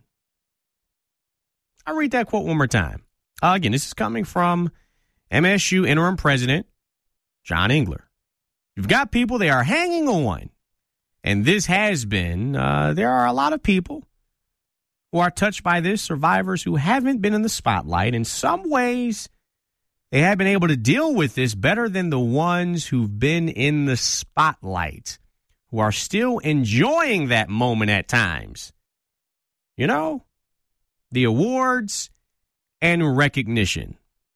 I'll read that quote one more time. Uh, again, this is coming from M S U interim president John Engler. "You've got people, they are hanging on. And this has been, uh, there are a lot of people who are touched by this, survivors who haven't been in the spotlight. In some ways, they have been able to deal with this better than the ones who've been in the spotlight, who are still enjoying that moment at times. You know, the awards and recognition."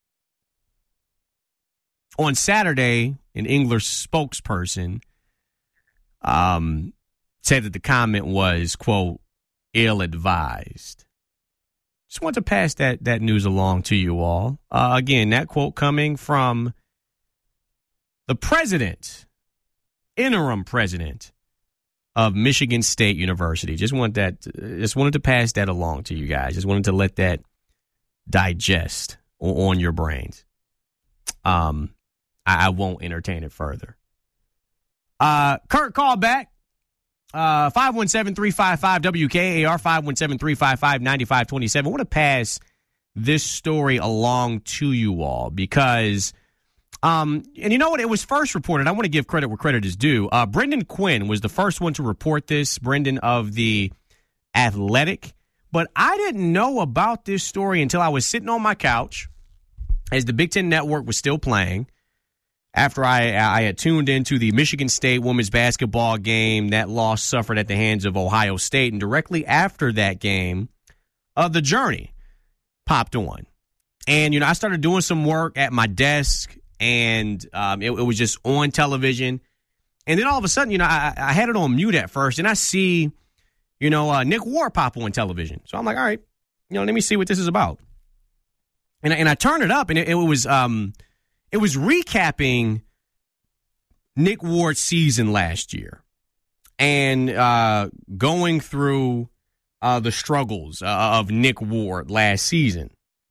On Saturday, an Engler spokesperson um, said that the comment was, quote, "ill-advised." Just want to pass that, that news along to you all. Uh, again, that quote coming from the president, interim president of Michigan State University. Just want that. Just wanted to pass that along to you guys. Just wanted to let that digest on your brains. Um, I, I won't entertain it further. Uh, Kurt, call back. Uh, five one seven, three five five, W K A R, five one seven, three five five, nine five two seven. I want to pass this story along to you all because, um, and you know what? It was first reported. I want to give credit where credit is due. Uh, Brendan Quinn was the first one to report this, Brendan of The Athletic. But I didn't know about this story until I was sitting on my couch as the Big Ten Network was still playing. After I, I had tuned into the Michigan State women's basketball game, that loss suffered at the hands of Ohio State. And directly after that game, uh, The Journey popped on. And, you know, I started doing some work at my desk, and um, it, it was just on television. And then all of a sudden, you know, I, I had it on mute at first, and I see, you know, uh, Nick Ward pop on television. So I'm like, all right, you know, let me see what this is about. And, and I turned it up, and it, it was... Um, It was recapping Nick Ward's season last year and uh, going through uh, the struggles uh, of Nick Ward last season.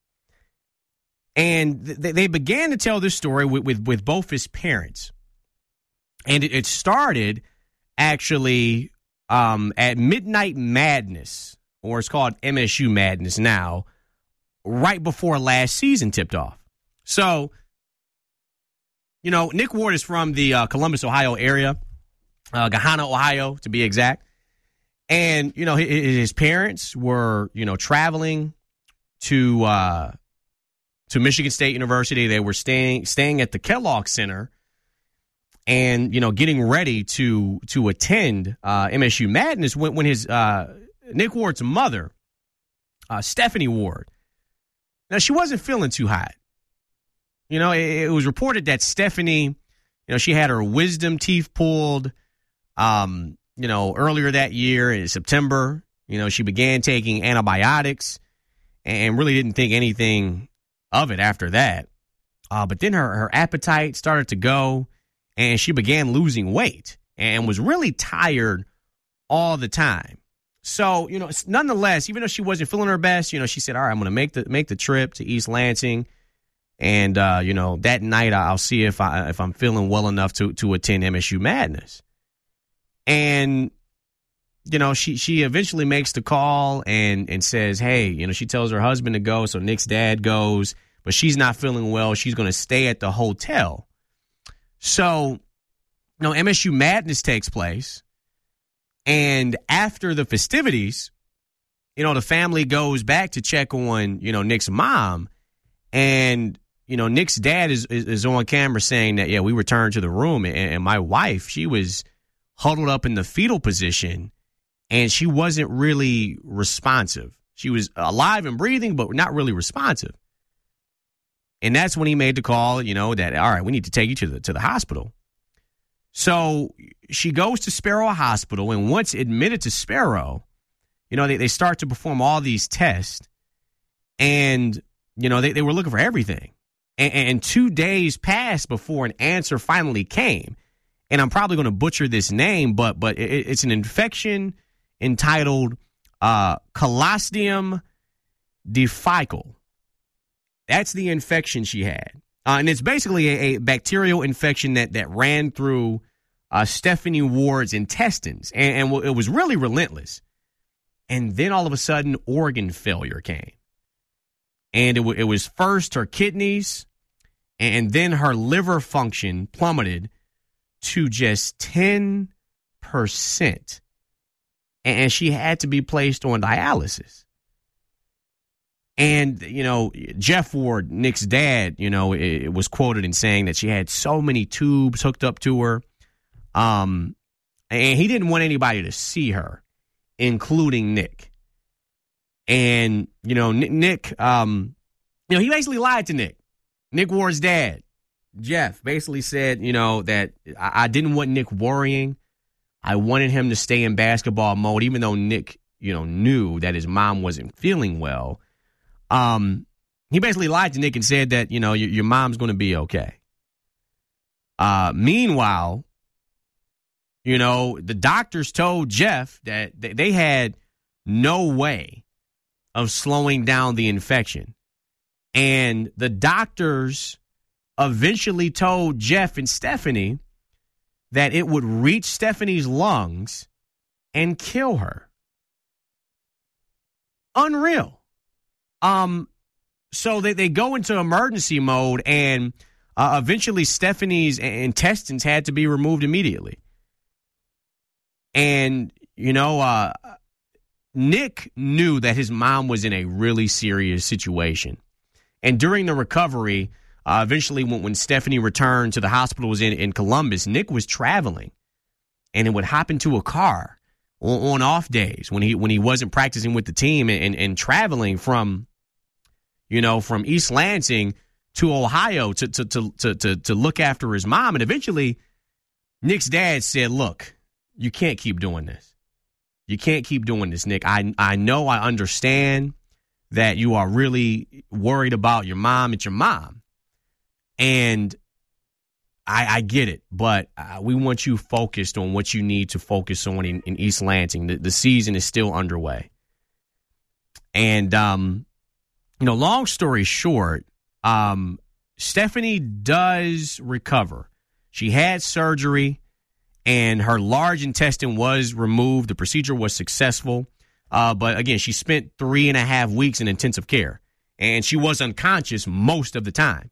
And th- they began to tell this story with, with, with both his parents. And it, it started actually um, at Midnight Madness, or it's called M S U Madness now, right before last season tipped off. So... You know, Nick Ward is from the uh, Columbus, Ohio area, uh, Gahanna, Ohio, to be exact. And, you know, his, his parents were, you know, traveling to uh, to Michigan State University. They were staying staying at the Kellogg Center and, you know, getting ready to to attend uh, M S U Madness when, when his uh, Nick Ward's mother, uh, Stephanie Ward, now she wasn't feeling too hot. You know, it, it was reported that Stephanie, you know, she had her wisdom teeth pulled, um, you know, earlier that year in September. You know, she began taking antibiotics and really didn't think anything of it after that. Uh, but then her, her appetite started to go, and she began losing weight and was really tired all the time. So, you know, nonetheless, even though she wasn't feeling her best, you know, she said, all right, I'm going to make the make the trip to East Lansing. And, uh, you know, that night I'll see if, I, if I'm feeling well enough to, to attend M S U Madness. And, you know, she she eventually makes the call and, and says, hey, you know, she tells her husband to go. So Nick's dad goes, but she's not feeling well. She's going to stay at the hotel. So, you know, M S U Madness takes place. And after the festivities, you know, the family goes back to check on, you know, Nick's mom. And, you know, Nick's dad is, is, is on camera saying that, yeah, we returned to the room. And, and my wife, she was huddled up in the fetal position. And she wasn't really responsive. She was alive and breathing, but not really responsive. And that's when he made the call, you know, that, all right, we need to take you to the to the hospital. So she goes to Sparrow Hospital, and once admitted to Sparrow, you know, they, they start to perform all these tests, and, you know, they, they were looking for everything. And, and two days passed before an answer finally came. And I'm probably going to butcher this name, but but it, it's an infection entitled uh, Clostridium difficile. That's the infection she had. Uh, and it's basically a, a bacterial infection that, that ran through uh, Stephanie Ward's intestines. And, and it was really relentless. And then all of a sudden, organ failure came. And it, w- it was first her kidneys, and then her liver function plummeted to just ten percent. And she had to be placed on dialysis. And, you know, Jeff Ward, Nick's dad, you know, it, it was quoted in saying that she had so many tubes hooked up to her. Um, and he didn't want anybody to see her, including Nick. And, you know, Nick, um, you know, he basically lied to Nick. Nick Ward's dad, Jeff, basically said, you know, that I, I didn't want Nick worrying. I wanted him to stay in basketball mode, even though Nick, you know, knew that his mom wasn't feeling well. Um, he basically lied to Nick and said that, you know, your, your mom's going to be okay. Uh, meanwhile, you know, the doctors told Jeff that they had no way of slowing down the infection. And the doctors eventually told Jeff and Stephanie that it would reach Stephanie's lungs and kill her. Unreal. Um, so they, they go into emergency mode, and uh, eventually Stephanie's intestines had to be removed immediately. And, you know, uh, Nick knew that his mom was in a really serious situation. And during the recovery, uh, eventually when, when Stephanie returned to the hospital was in, in Columbus, Nick was traveling, and it would hop into a car on, on off days when he when he wasn't practicing with the team and, and, and traveling from, you know, from East Lansing to Ohio to, to, to, to, to, to look after his mom. And eventually Nick's dad said, look, you can't keep doing this. You can't keep doing this, Nick. I I know, I understand that you are really worried about your mom. It's your mom. And I, I get it, but uh, we want you focused on what you need to focus on in, in East Lansing. The, the season is still underway. And, um, you know, long story short, um, Stephanie does recover. She had surgery, and her large intestine was removed. The procedure was successful. Uh, but, again, she spent three and a half weeks in intensive care, and she was unconscious most of the time.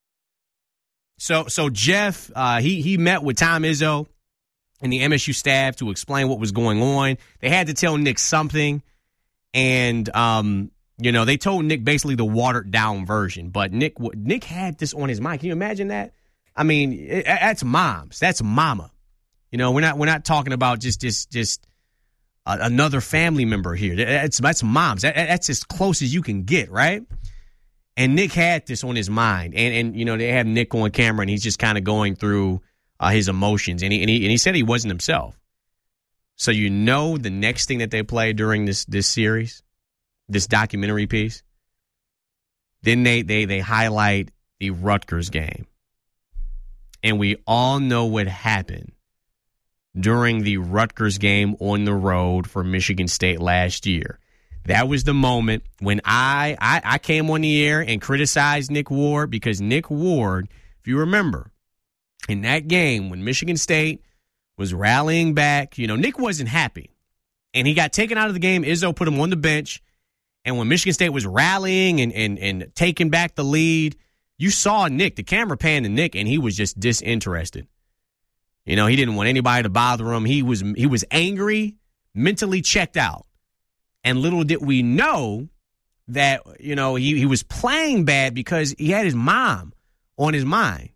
So so Jeff, uh, he he met with Tom Izzo and the M S U staff to explain what was going on. They had to tell Nick something, and, um, you know, they told Nick basically the watered-down version. But Nick Nick had this on his mind. Can you imagine that? I mean, it, that's moms. That's mama. You know, we're not we're not talking about just just just uh, another family member here. That's that's moms. That, that's as close as you can get, right? And Nick had this on his mind. And, and you know, they have Nick on camera, and he's just kind of going through uh, his emotions. And he, and, he, and he said he wasn't himself. So you know the next thing that they play during this this series, this documentary piece, then they, they, they highlight the Rutgers game. And we all know what happened during the Rutgers game on the road for Michigan State last year. That was the moment when I, I I came on the air and criticized Nick Ward because Nick Ward, if you remember, in that game when Michigan State was rallying back, you know, Nick wasn't happy. And he got taken out of the game. Izzo put him on the bench. And when Michigan State was rallying and, and, and taking back the lead, you saw Nick, the camera panned to Nick, and he was just disinterested. You know, he didn't want anybody to bother him. He was he was angry, mentally checked out. And little did we know that, you know, he, he was playing bad because he had his mom on his mind.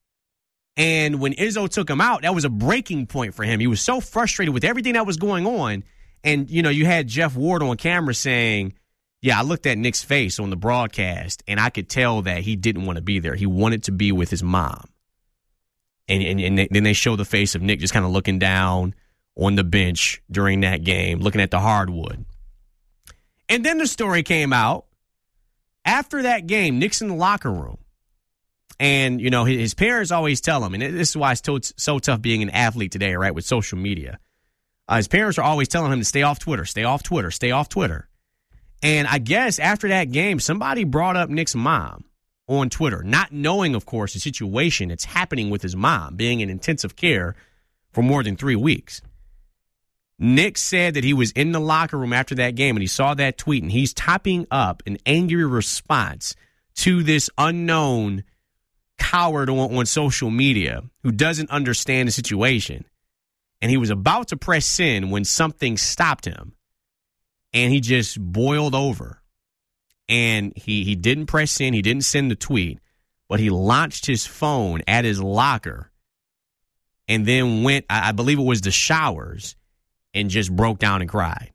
And when Izzo took him out, that was a breaking point for him. He was so frustrated with everything that was going on. And, you know, you had Jeff Ward on camera saying, yeah, I looked at Nick's face on the broadcast, and I could tell that he didn't want to be there. He wanted to be with his mom. And, and, and they, then they show the face of Nick just kind of looking down on the bench during that game, looking at the hardwood. And then the story came out. After that game, Nick's in the locker room. And, you know, his, his parents always tell him, and this is why it's so, so tough being an athlete today, right, with social media. Uh, his parents are always telling him to stay off Twitter, stay off Twitter, stay off Twitter. And I guess after that game, somebody brought up Nick's mom on Twitter, not knowing, of course, the situation that's happening with his mom being in intensive care for more than three weeks. Nick said that he was in the locker room after that game and he saw that tweet, and he's typing up an angry response to this unknown coward on, on social media who doesn't understand the situation. And he was about to press send when something stopped him. And he just boiled over. And he, he didn't press send. He didn't send the tweet. But he launched his phone at his locker and then went, I, I believe it was the showers, and just broke down and cried.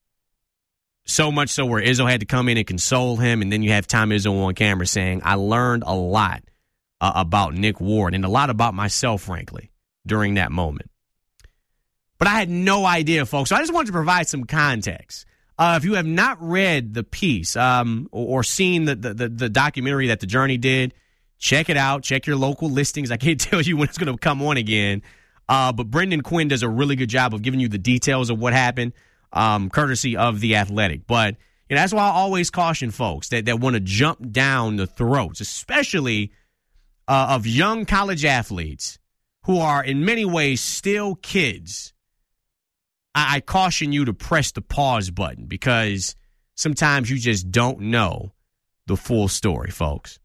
So much so where Izzo had to come in and console him. And then you have Tom Izzo on camera saying, I learned a lot uh, about Nick Ward and a lot about myself, frankly, during that moment. But I had no idea, folks. So I just wanted to provide some context. Uh, if you have not read the piece um, or, or seen the, the, the documentary that The Journey did, check it out. Check your local listings. I can't tell you when it's going to come on again. Uh, but Brendan Quinn does a really good job of giving you the details of what happened, um, courtesy of The Athletic. But you know, that's why I always caution folks that, that want to jump down the throats, especially uh, of young college athletes who are in many ways still kids. I caution you to press the pause button because sometimes you just don't know the full story, folks.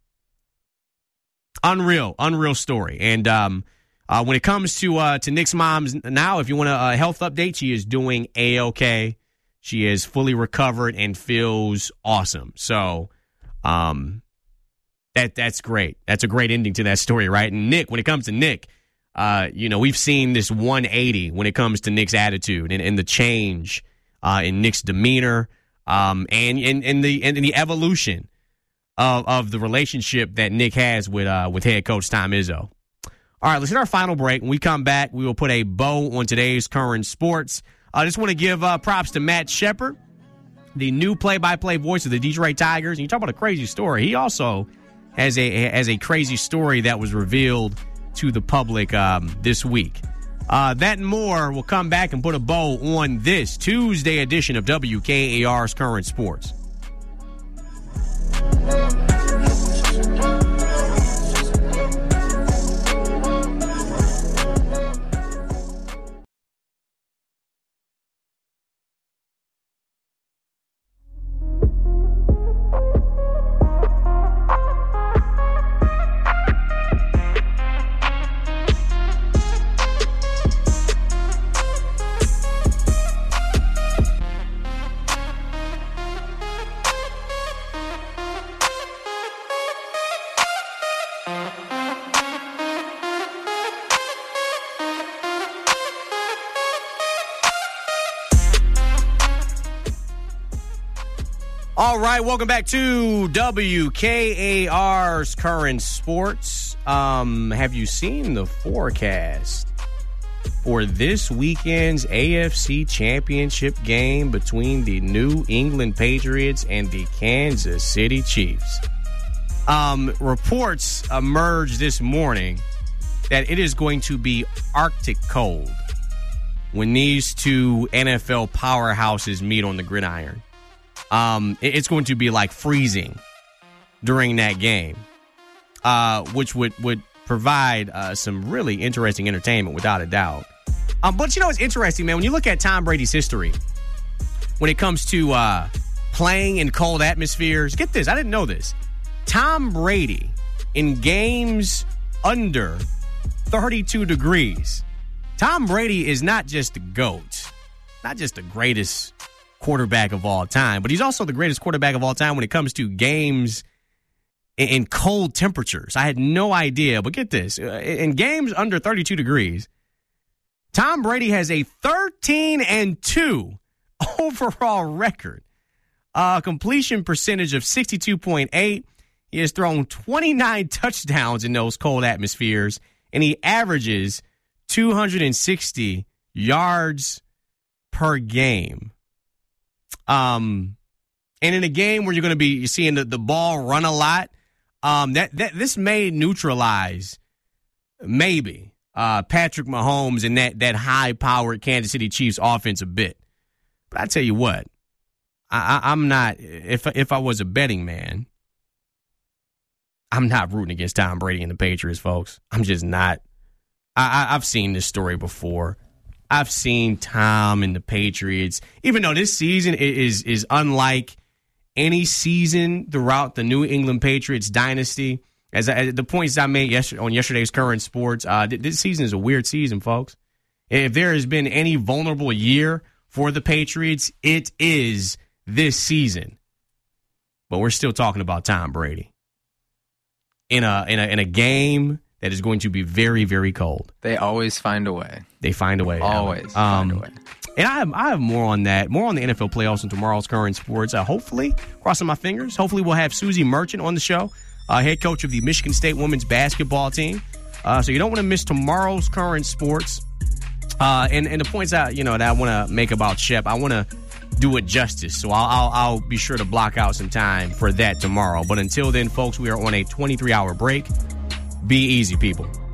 Unreal, unreal story. And um, uh, when it comes to uh, to Nick's mom's now, if you want a, a health update, she is doing A-okay. She is fully recovered and feels awesome. So um, that that's great. That's a great ending to that story, right? And Nick, when it comes to Nick, Uh, you know, we've seen this one eighty when it comes to Nick's attitude and, and the change uh, in Nick's demeanor um, and, and, and, the, and the evolution of, of the relationship that Nick has with uh, with head coach Tom Izzo. All right, let's hit our final break. When we come back, we will put a bow on today's current sports. I just want to give uh, props to Matt Shepard, the new play-by-play voice of the Detroit Tigers. And you talk about a crazy story. He also has a has a crazy story that was revealed to the public um, this week. Uh, that and more will come back and put a bow on this Tuesday edition of W K A R's Current Sports. All right, welcome back to W K A R's Current Sports. Um, have you seen the forecast for this weekend's A F C Championship game between the New England Patriots and the Kansas City Chiefs? Um, reports emerged this morning that it is going to be Arctic cold when these two N F L powerhouses meet on the gridiron. Um, it, it's going to be like freezing during that game, uh, which would, would provide uh, some really interesting entertainment without a doubt. Um, but you know what's interesting, man? When you look at Tom Brady's history, when it comes to uh, playing in cold atmospheres, get this, I didn't know this. Tom Brady in games under thirty-two degrees. Tom Brady is not just the GOAT, not just the greatest quarterback of all time, but he's also the greatest quarterback of all time when it comes to games in, in cold temperatures. I had no idea, but get this. In games under thirty-two degrees, Tom Brady has a thirteen and two overall record, a completion percentage of sixty-two point eight. He has thrown twenty-nine touchdowns in those cold atmospheres, and he averages two hundred sixty yards per game. Um, and in a game where you're going to be seeing the, the ball run a lot, um, that, that this may neutralize maybe uh, Patrick Mahomes and that that high-powered Kansas City Chiefs offense a bit. But I tell you what, I, I, I'm not. If if I was a betting man, I'm not rooting against Tom Brady and the Patriots, folks. I'm just not. I, I, I've seen this story before. I've seen Tom and the Patriots, even though this season is is unlike any season throughout the New England Patriots dynasty. As, I, as the points I made yesterday on yesterday's Current Sports, uh, this season is a weird season, folks. If there has been any vulnerable year for the Patriots, it is this season. But we're still talking about Tom Brady in a in a in a game that is going to be very, very cold. They always find a way. They find a way. Always um, find a way. And I have I have more on that, more on the N F L playoffs and tomorrow's Current Sports. Uh, hopefully, crossing my fingers, hopefully we'll have Susie Merchant on the show, uh, head coach of the Michigan State women's basketball team. Uh, so you don't want to miss tomorrow's Current Sports. Uh, and, and the points that, you know, that I want to make about Shep, I want to do it justice. So I'll, I'll I'll be sure to block out some time for that tomorrow. But until then, folks, we are on a twenty-three hour break. Be easy, people.